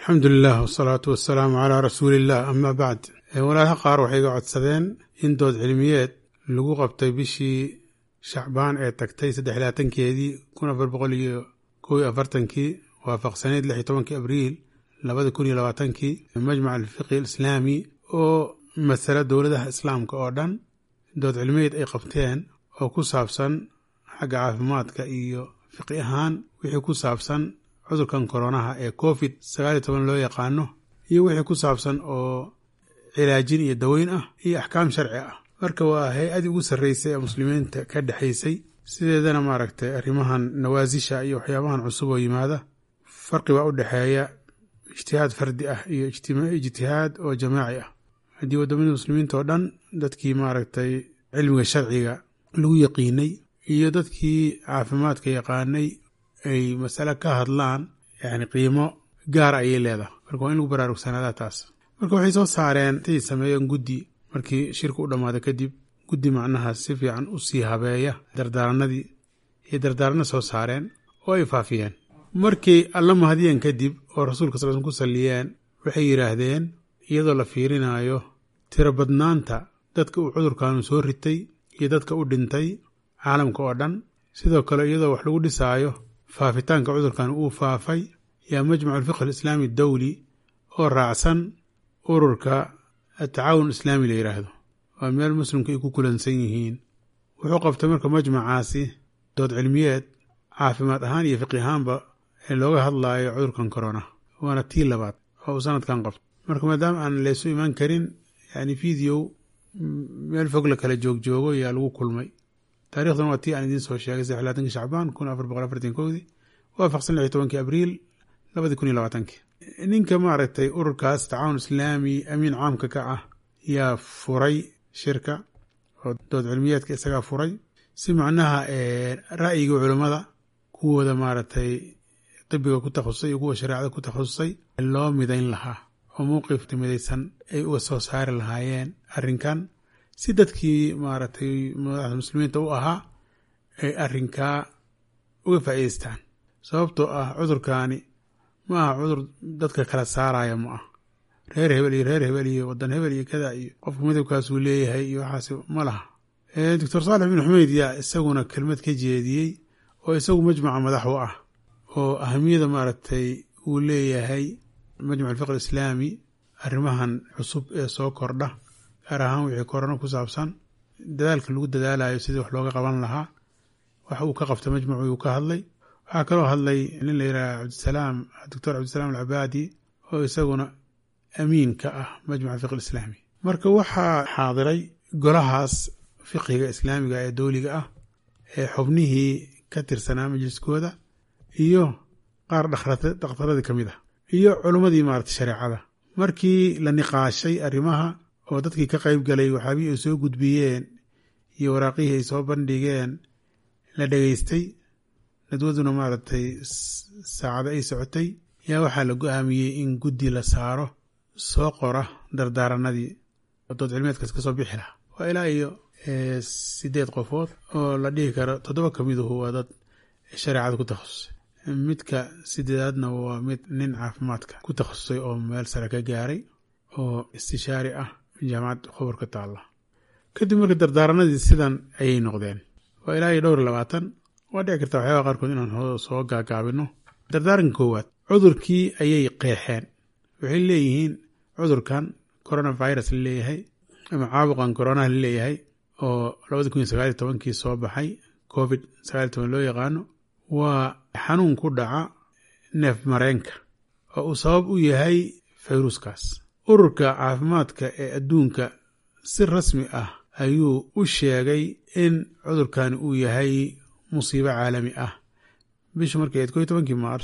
الحمد لله والصلاة والسلام على رسول الله أما بعد walaalaha qaar waxay iga codsadeen in dood cilmiyeed lagu qabtay bishii Shacbaan ee tagtay 13keedii 1441 waafaqsaneed 16 Abriil 2020 majmac al-fiqh al-islami oo mas'ala dawladaha islaamka oo dhan dood cilmiyeed ay qabteen oo ku saabsan xagga caafimaadka iyo fiqh ahaan wixii ku saabsan cudurkan koronaha ee COVID-19 loo yaqaano iyo wixii ku saabsan oo cilaajin iyo daweyn ah iyo axkaam sharci ah marka waa hay'ad ugu sareysay muslimiinta ka dhaxaysay sideedana maaragtay arrimahan nawaasisha iyo waxyaabahan cusub oo yimaada farqi baa u dhaxeeya ijtihaad fardi ah iyo ijtihaad oo jamaaci ah hadii wadamada muslimiinta oo dhan dadkii maaragtay cilmiga sharciga lagu yaqiinay iyo dadkii caafimaadka yaqaanay ay mas'ala ka hadlaan yani qiimo gaar ay leedahay marka in lagu baraarugsanaada taas marka waxay soo saareen tii sameeyeen guddi markii shirku u dhamaado kadib guddi macnaha si fiican u sii habeeya dardaaranadii iyo dardaarana soo saareen oo ay faafiyeen markii alla mahadiyeen kadib oo rasuulka sallallahu alayhi wasallam ku saliyeen waxay yiraahdeen iyadoo la fiirinayo tiro badnaanta dadka uu cudurkan soo ritay iyo dadka u dhintay caalamka oo dhan sidoo kale iyadoo wax lagu dhisaayo faafitaanka cudurkan uu faafay yaa majmac al-fiqh al-islami ad-dawli oo raacsan ururka at-taawun al-islami la yiraahdo waa meel muslimku ay ku kulansan yihiin wuxuu qabtay marka majmacaasi dood cilmiyeed caafimaad ahaan iyo fiqh ahaanba ee looga hadlayo cudurkan corona waana tii labaad oo sanadkan qabtay marka maadaama aan leeso iman karin yani video meel fog la kala joogo yaa lagu kulmay taariikhdan waa tii aan idin soo sheegay 16 Shacbaan 1441 waafaqsan 16 Abriil 2020 ninka maaragtay ururkaas tacaawun islaami amiin caamka ka ah yaa furay shirka oo dood cilmiyeedka isaga furay si macnaha ra'yiga culimada kuwooda maaragtay tibbiga ku takhasusay iyo kuwa shariicada ku takhasusay loo midayn lahaa oo mowqif midaysan ay uga soo saari lahaayeen arrinkan si dadkii maaragtay madaxda muslimiinta u ahaa ay arrinkaa uga faa'iideystaan sababtoo ah cudurkaani ma aha cudur dadka kala saaraya ma ah reer hebel iyo wadan hebel iyo kada iyo qofka midabkaasuu leeyahay iyo waxaas ma laha doctor Saalix bin Xumeyd yaa isaguna kelmad ka jeediyey oo isagu majmaca madax u ah oo ahamiyada maaragtay uu leeyahay majmac al-fiqh al-islami arrimahan cusub ee soo kordha gaar ahaan wixii korona ku saabsan dadaalka lagu dadaalayo sidii wax looga qaban lahaa waxa uu ka qabtay majmacu uu ka hadlay waxaa kaloo hadlay nin la yiraahdo doctor Cabdisalaam al-Abadi oo isaguna amiin ka ah majmac al-fiqh al-islami marka waxaa xaadiray golahaas fiqhiga islaamiga ee dawliga ah ee xubnihii ka tirsanaa majliskooda iyo qaar dhakhtarada kamid ah iyo culimadii maaragtay shariicada markii la niqaashay arrimaha oo dadkii ka qayb galay waxaabii ay soo gudbiyeen iyo waraaqihii ay soo bandhigeen la dhageystay nadwaduna maaragtay saacada ay socotay yaa waxaa la go'aamiyey in guddi la saaro soo qora dardaaranadii dood cilmiyeedkaas ka soo bixi lahaa waa ilaa iyo 8 qofood oo la dhihi karo 7 ka miduhu waa dad shariicada ku takhasusay midka 8aadna waa mid nin caafimaadka ku takhasusay oo meel sare ka gaaray oo istishaari ah jaamacad khabarka taala kadib markii dardaaranadii sidan ayay noqdeen waa ilaa iyo 20 waa dhici karta waxyaaba qaarkood inaan soo gaagaabino dardaaranka koowaad cudurkii ayay qeexeen waxay leeyihiin cudurkan coronavirus la leeyahay ama caabuqan corona la leeyahay oo 2019 soo baxay COVID-19 loo yaqaano waa xanuun ku dhaca neef mareenka oo uu sabab u yahay fayruuskaas ururka caafimaadka ee adduunka si rasmi ah ayuu u sheegay in cudurkan uu yahay musiibo caalami ah bisha markay 11 Maars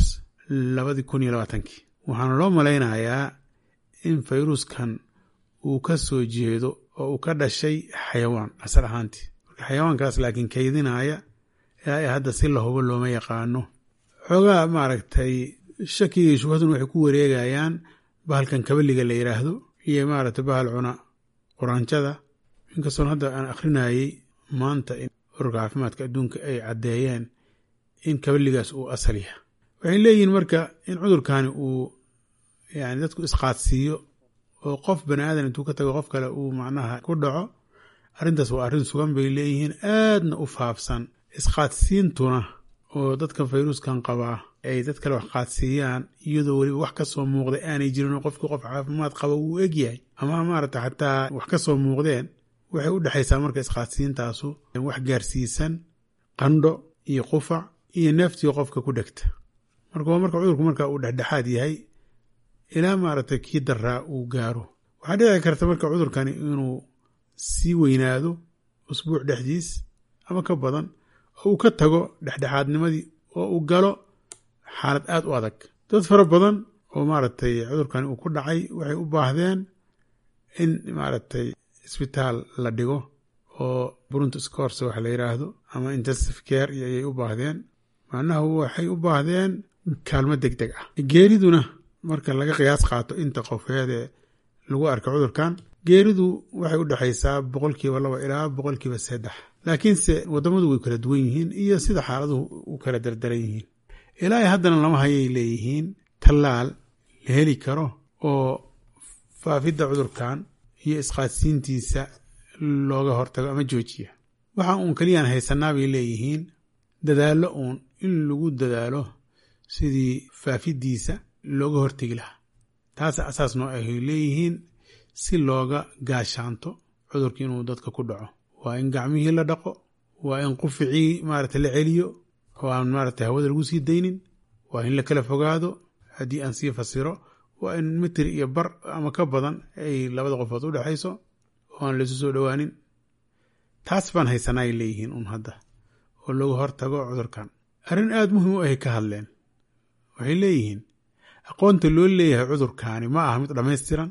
2020 waxaana loo malaynayaa in fayruskan uu ka soo jeedo oo uu ka dhashay xayawaan asal ahaantii marka xayawaankaas laakiin kaydinaya ee hadda si la hubo looma yaqaano xogaa maaragtay shakiga iyo shubhaduna waxay ku wareegayaan bahalkan kabaliga la yiraahdo iyo maaragtay bahal cuna quraanjada inkastoo hadda aan akhrinayay maanta in ururka caafimaadka adduunka ay caddeeyeen in kabaligaas uu asal yahay waxay leeyihiin marka in cudurkani uu yani dadku isqaadsiiyo oo qof bani aadan intuu ka tago qof kale uu macnaha ku dhaco, arrintaas waa arrin sugan bay leeyihiin, aadna u faafsan. isqaadsiintuna oo dadka fayruskan qabaa ay dad kale wax qaadsiiyaan iyadoo weliba wax ka soo muuqday aanay jirin oo qofkii qof caafimaad qaba uu egyahay ama maarata xataa wax ka soo muuqdeen, waxay u dhexaysaa marka isqaadsiintaasu wax gaarsiisan qandho iyo qufac iyo neeftii qofka ku dhegta. marka waa marka cudurku marka uu dhexdhexaad yahay ilaa maarata kii daraa uu gaaro. waxaa dhici karta marka cudurkani inuu sii weynaado usbuuc dhexdiis ama ka badan, oo uu ka tago dhexdhexaadnimadii oo uu galo xaalad aad u adag. dad fara badan oo maaragtay cudurkani uu ku dhacay waxay u baahdeen in maaragtay isbitaal la dhigo oo Brunt Course wax la yiraahdo ama intensive care ayay u baahdeen. macnaha waxay u baahdeen kaalmo degdeg ah. geeriduna marka laga qiyaas qaato inta qofeede lagu arko cudurkan, geeridu waxay u dhaxaysaa 2% ilaa 3%. laakiinse wadamadu way kala duwan yihiin iyo sida xaaladuhu u kala dardaran yihiin. ilaa haddana lama hayay leeyihiin tallaal la heli karo oo faafidda cudurkan iyo isqaadsiintiisa looga hortago ama joojiya. waxa uun keliyaan haysanaa bay leeyihiin dadaallo uun in lagu dadaalo sidii faafidiisa looga hortegi lahaa. taas asaas noo ay leeyihiin si looga gaashaanto cudurka inuu dadka ku dhaco. waa in gacmihii la dhaqo, waa in quficii maarata la celiyo oo aan maarata hawada lagu sii daynin, waa in la kala fogaado. haddii aan sii fasiro, waa in mitir iyo bar ama ka badan ay labada qofood u dhexayso oo aan laysu soo dhowaanin. taas baan haysanaa ay leeyihiin un hadda oo looga hortago cudurkan. arrin aad muhiim u ahay ka hadleen. waxay leeyihiin aqoonta loo leeyahay cudurkaani ma aha mid dhammaystiran,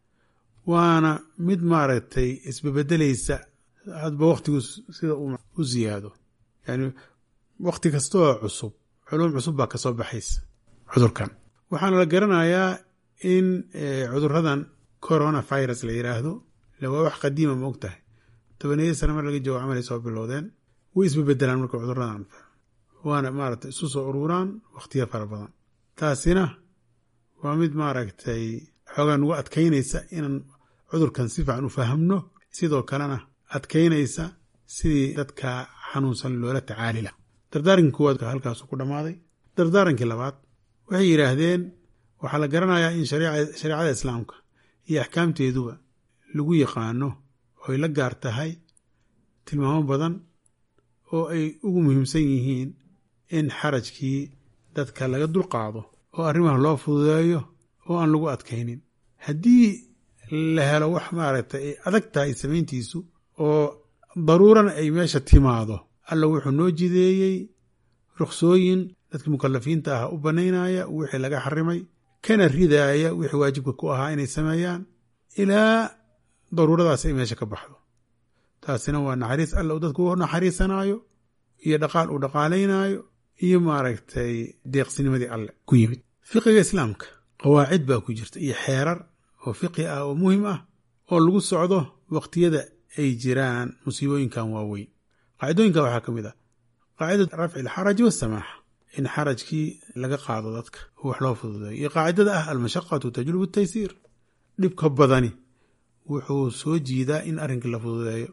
waana mid maaragtay isbebedelaysa hadba waqtigu sida uu u ziyaado. yani waqti kastoo cusub culuum cusub baa kasoo baxaysa cudurkan. waxaana la garanayaa in cuduradan coronavirus la yiraahdo waa wax qadiima ma og tahay. 10 sano mar laga joogo camalay soo bilowdeen, way isbebedelaan marka cuduradan, waana maaragtay isu soo ururaan waqtiya fara badan. taasina waa mid maaragtay xoogaan ugu adkaynaysa inaan cudurkan si fiican u fahamno, sidoo kalena adkaynaysa sidii dadka xanuunsan loola tacaali lahaa. dardaarankii koowaad halkaasu ku dhammaaday. dardaarankii labaad waxay yidhaahdeen waxaa la garanayaa in shareecada islaamka iyo axkaamteeduba lagu yaqaano oo ay la gaar tahay tilmaamo badan oo ay ugu muhiimsan yihiin in xarajkii dadka laga dulqaado oo arrimaha loo fududeeyo oo aan lagu adkaynin. haddii la helo wax maaragtay ay adag tahay samayntiisu oo daruurana ay meesha timaado, alla wuxuu noo jideeyey ruksooyin dadka mukalafiinta ah u banaynaya wixii laga xarimay, kana ridaaya wixii waajibka ku ahaa inay sameeyaan ilaa daruuradaas ay meesha ka baxdo. taasina waa naxariis alla uu dadku u naxariisanaayo iyo dhaqaal uu dhaqaalaynaayo iyo maaragtay deeqsinimadii alle ku yimid. fiqiga islaamka qawaacid baa ku jirta iyo xeerar oo fiqi ah oo muhiim ah oo lagu socdo waqtiyada ay jiraan musiibooyinkan waaweyn. qaacidooyinka waxaa ka mid ah qaacidada rafci alxaraji wasamaaxa, in xarajkii laga qaado dadka oo wax loo fududeeyo, iyo qaacidada ah almashaqatu tajlubu taysiir, dhibka badani wuxuu soo jiidaa in arrinkii la fududeeyo.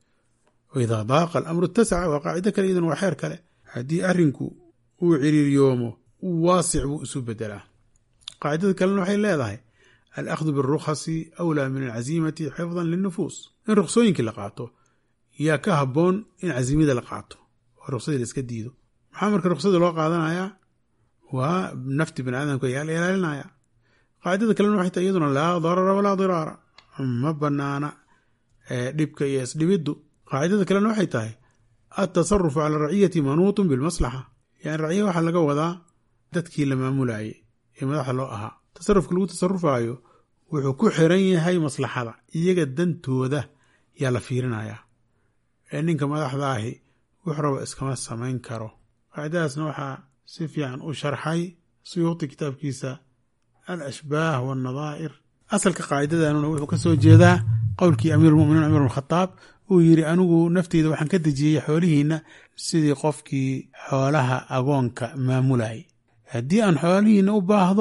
waidaa daaqa alamru ittasaca, waa qaacido kale iyadan waa xeer kale. haddii arrinku uu ciriiryoomo waasic buu isu bedelaa. qaacidada kalena waxay leedahay alakhdu biاrukhasi awlaa min alcaziimati xifdan linnufuus, in ruksooyinkii la qaato yaa ka habboon in casiimada la qaato oo ruksadii la iska diido. maxaa marka ruksada loo qaadanayaa? waa nafti bani aadamka ayaa la ilaalinaya. qaacidada kalena waxay tahay iyaduna laa darara walaa diraara, ma banaana dhibka iyo isdhibiddu. qaacidada kalena waxay tahay altasarufu cala raciyati manuutun bilmaslaxa, yani raciya waxaa laga wadaa dadkii la maamulayay ee madaxda loo ahaa. tasarufka lagu tasarufaayo wuxuu ku xiran yahay maslaxada, iyaga dantooda yaa la fiirinayaa. ninka madaxda ahi wuxuu raba iskama samayn karo. qaacidadaasna waxaa si fiican u sharxay Suyuuti kitaabkiisa alashbaah waannadaa'ir. asalka qaacidadanuna wuxuu ka soo jeedaa qowlkii amiirulmuminiin cumar ibn khataab uu yidhi anigu nafteyda waxaan ka dejiyey xoolihiinna sidii qofkii xoolaha agoonka maamulayay. haddii aan xoolihiinna u baahdo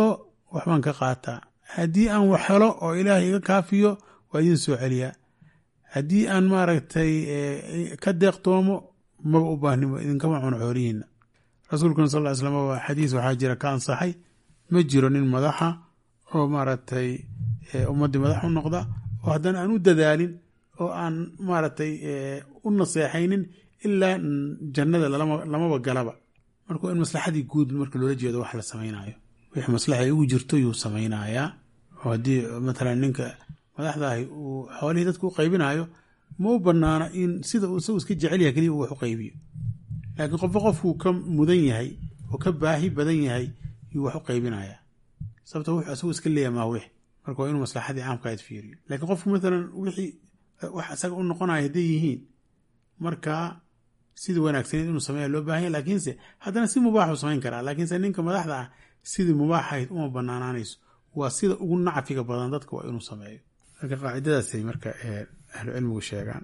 waxbaan ka qaataa, haddii aan wax helo oo ilaahay iga kaafiyo waa idin soo celiyaa, haddii aan maaragtay ka deeqtoomo maba u baahnimo idinkama cuno xoolihiina. rasuulkuna sal ll ly slam waa xadiis waxaa jira ka ansaxay, ma jiro nin madaxa oo maaragtay ummaddii madax u noqda oo haddana aan u dadaalin oo aan maaragtay u naseexaynin ilaa jannada lamaba galaba. marka in maslaxadii guud marka loola jeedo wax la samaynayo, wixii maslaxa ay ugu jirto yuu samaynayaa. oo haddii matalan ninka madaxdaahi uu xoolihii dadku u qaybinayo, ma u banaana in sida uu isagu iska jecel yahay keliya uu wax u qaybiyo, laakiin qofba qofkuu ka mudan yahay oo ka baahi badan yahay yuu wax u qaybinayaa, sababta wuxuu isagu iska leeyahay maa wix. marka waa inuu maslaxadii caamkaad fiiriyo. laakiin qofku matalan wixii wax isaga u noqonaya hadday yihiin, marka sidii wanaagsaneed inuu sameeya loo baahan yahy, laakiinse haddana si mubaaxuu samayn karaa. laakiinse ninka madaxda ah sidii mubaaxahayd uma banaanaanayso, waa sida ugu nacfiga badan dadka waa inuu sameeyo. marka qaacidadaasay marka ahlu cilmigu sheegaan.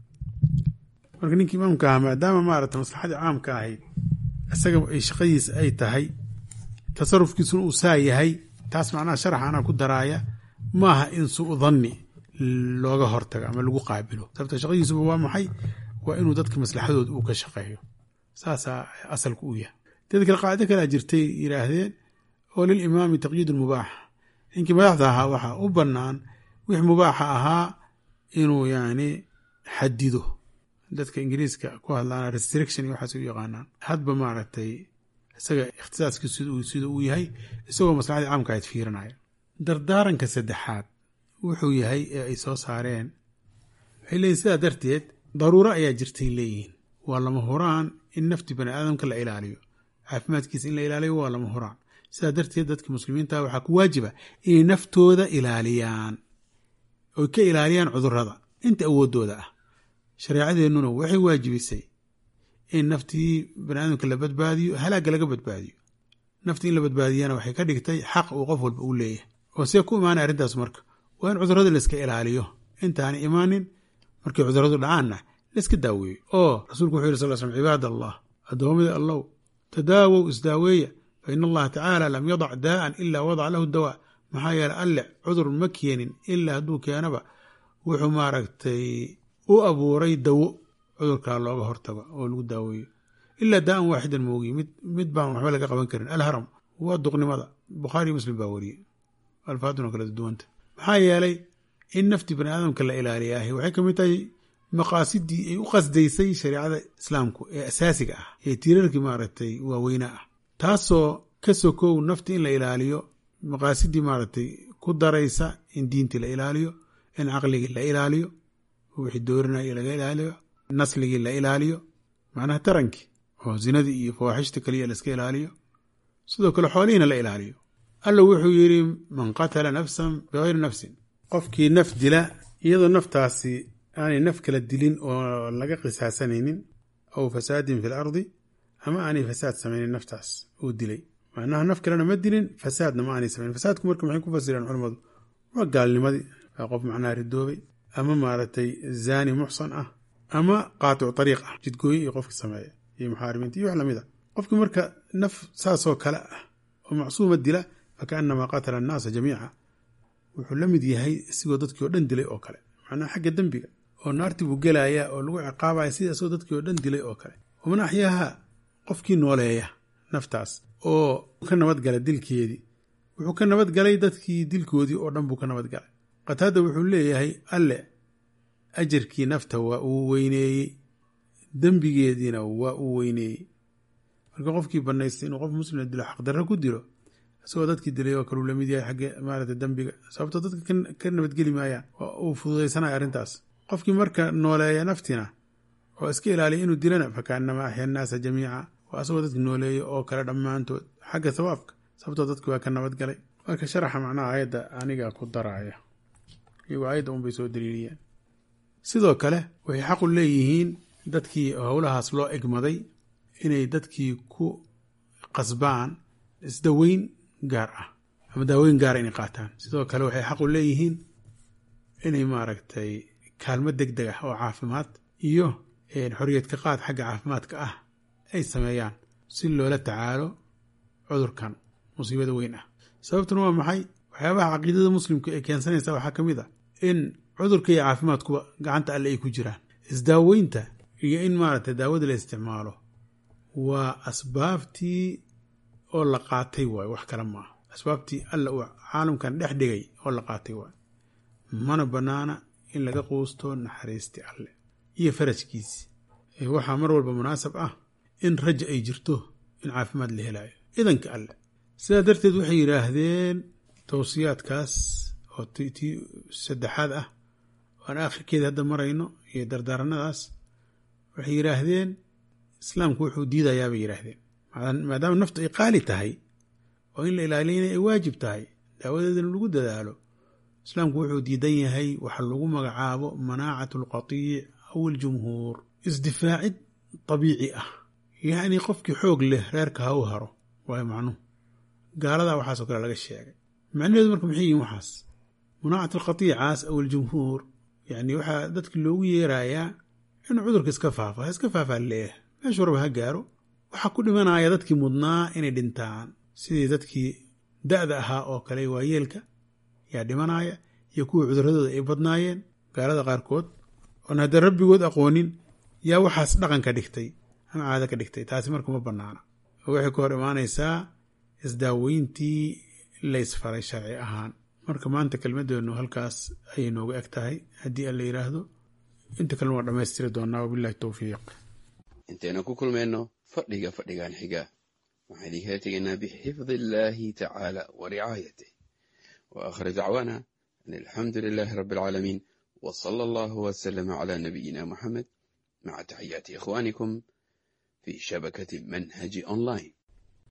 marka ninkii imaamka ahaa maadaama maarata maslaxadii caamka ahayd isaga ay shaqadiisa ay tahay, tasarufkiisuna uu saa yahay, taas macnaha sharaxa anaa ku daraaya, maaha in suu dhanni looga hortago ama lagu qaabilo. sababta shaqadiisuba waa maxay? waa inuu dadka maslaxadood uu ka shaqeeyo. saasaa asalku u yahay. dad kale qaacido kalea jirtay yidhaahdeen oo lilimaami taqyiid mubaax. ninkii madaxda ahaa waxaa u bannaan wix mubaaxa ahaa inuu yani xadido. dadka ingiriiska ku hadlaana restriction iyo waxaas u yaqaanaan. hadba maaragtay isaga ikhtisaaskiisu sida uu yahay, isagoo maslaxadii caamka ayd fiirinaya. dardaaranka saddexaad wuxuu yahay ee ay soo saareen, waxay leeyihin sidaa darteed daruuro ayaa jirtay leeyihiin. waa lama huraan in nafti bani aadamka la ilaaliyo, caafimaadkiisa in la ilaaliyo waa lama huraan. sidaa darteed dadka muslimiinta waxaa ku waajiba inay naftooda ilaaliyaan, oy ka ilaaliyaan cudurrada inta awoodooda ah. shareecadeennuna waxay waajibisay in naftii bani aadamka la badbaadiyo, halaagga laga badbaadiyo. nafti in la badbaadiyana waxay ka dhigtay xaq uu qof walba uu leeyahay. oo see ku imaanay arrintaas marka? waa in cudurrada layska ilaaliyo intaana imaanin, markay cudurradu dhacaanna layska daaweeyo. oo rasuulku wuxuu yidhi sal slam, cibaad allah, addoommada allow, tadaawow isdaaweeya, fa in allaha tacaala lam yadac daa'an ilaa wadaca lahu dawaa. maxaa yeeley alle cudur ma keenin ilaa hadduu keenaba wuxuu maaragtay u abuuray dawo cudurkaa looga hortago oo lagu daaweeyo. ilaa daa'an waaxidan moogi, mid baan waxba laga qaban karin. alharam waa duqnimada. bukhaariyo muslim baa wariyey, alfaaduna kala duwanta. maxaa yeelay in nafti bani aadamka la ilaaliyaahi waxay ka mid tahay maqaasidii ay u qasdaysay shareecada islaamku ee asaasiga ah, ee tiirarkii maaragtay waaweynaa ah, taasoo ka sokow nafti in la ilaaliyo maqaasidii maaragtay ku daraysa in diintii la ilaaliyo, in caqligii la ilaaliyo, wixii doorinaya laga ilaaliyo, nasligii la ilaaliyo, macnaha tarankii oo zinadii iyo fawaaxishta kaliya la iska ilaaliyo, sidoo kale xoolihiina la ilaaliyo. alla wuxuu yidhi, man qatala nafsan bigayri nafsin, qofkii naf dila iyadoo naftaasi aanay naf kala dilin oo laga qisaasanaynin, aw fasaadin fi lardi, ama aanay fasaad samaynin naftaas uu dilay. macnaha naf kalena ma dilin, fasaadna ma aanay samayn. fasaadku marka maxay ku fasireen culammadu? waa gaalnimadii, waa qof macnaha ridoobay, ama maaragtay zaani muxsan ah, ama qaaticu ariiq ah, jidgooye iyo qofki sameeya iyo muxaarimiinta iyo wax lamid a. qofkii marka naf saasoo kale ah oo macsuuma dila, fakaannamaa qatala annaasa jamiica, wuxuu la mid yahay isigoo dadkii oo dhan dilay oo kale. macnaha xagga dembiga oo naartii buu gelaya oo lagu ciqaabaya sida isagoo dadkii oo dhan dilay oo kale. waman axyaaha, qofkii nooleeya naftaas oo ka nabadgala dilkeedii, wuxuu ka nabadgalay dadkii dilkoodii oo dhan buu ka nabadgalay. qataada wuxuu leeyahay alle ajarkii nafta waa uu weyneeyey, dembigeediina waa uu weyneeyey. marka qofkii banaystay inuu qof muslima dilo, xaqdarro ku dilo, isagoo dadkii dilay oo kaleu lamid yahay xagge maarata dembiga, sababtoo dadka ka nabadgeli maayaan, uu fududaysanayo arrintaas. qofkii marka nooleeya naftina oo iska ilaaliya inuu dilana, fakaannamaa axya annaasa jamiica, waa asagoo dadki nooleeya oo kale dhammaantood xagga sawaabka, sababtoo dadki waa ka nabadgalay. marka sharaxa macnaha aayadda aniga ku daraaya, iyagoo aayadda unbay soo daliiliyeen. sidoo kale waxay xaqu leeyihiin dadkii howlahaas loo egmaday inay dadkii ku qasbaan isdaweyn gaar ah ama daaweyn gaara inay qaataan. sidoo kale waxay xaqu leeyihiin inay maaragtay kaalmo deg deg ah oo caafimaad iyo xorriyad ka qaad xagga caafimaadka ah ay sameeyaan si loola tacaalo cudurkan musiibada weyn ah. sababtuna waa maxay waxyaabaha caqiidada muslimka ee keensanaysa waxaa ka mid a in cudurka iyo caafimaadkuba gacanta alle ay ku jiraan. isdaaweynta iyo in maaragtay daawada la isticmaalo waa asbaabtii oo la qaatay waayo, wax kale maaha. asbaabtii alla uu caalamkan dhex dhigay oo la qaatay waayo. mana bannaana in laga quusto naxariistii alle iyo farajkiisi. waxaa mar walba munaasab ah in raja ay jirto in caafimaad la helaayo idanka alle. sidaa darteed waxay yidhaahdeen towsiyaadkaas oo tii saddexaad ah aan aakhirkeeda hadda marayno iyo dardaaranadaas, waxay yidhaahdeen islaamku wuxuu diidayaa bay yidhaahdeen maadaama naftu ay qaali tahay oo in la ilaaliyana ay waajib tahay, daawadeedana lagu dadaalo. islaamku wuxuu diidan yahay waxa lagu magacaabo manaacatu alqatiic aw aljumhuur, isdifaacid tabiici ah. yacni qofkii xoog leh reerka ha u haro waayo macnuhu. gaaladaa waxaasoo kale laga sheegay. macnaheedu marka maxay yihiin waxaas? manaacatu alqatiicaas aw aljumhuur yani waxaa dadki loogu yeerayaa inuu cudurka iska faafa. ha iska faafaa leeyahay, meeshuu raba ha gaaro. waxaa ku dhimanaya dadkii mudnaa inay dhintaan, sidii dadkii da'da ahaa oo kale waayeelka yaa dhimanaya, iyo kuwa cuduradooda ay badnaayeen. gaalada qaarkood oon hadda rabbigood aqoonin yaa waxaas dhaqan ka dhigtay ama caado ka dhigtay. taasi marka ma bannaana oo waxay ka hor imaanaysaa isdaaweyntii laysfaray sharci ahaan. marka maanta kelmadeennu halkaas ayay nooga eg tahay. haddii alla yidhaahdo inta kalena waa dhammaystiri doonaa. wabillahi towfiiq. intayna ku kulmayno fadhigan xiga waxaan idinkala tegaynaa bixifdi illaahi tacaala wa ricaayatih wa aakhir dacwaana an alxamdu lilaahi rabbi alcaalamiin wa sala allahu wasalama calaa nabiyina muxamed maca taxiyaati ikhwaanikum fi shabakati manhaji online.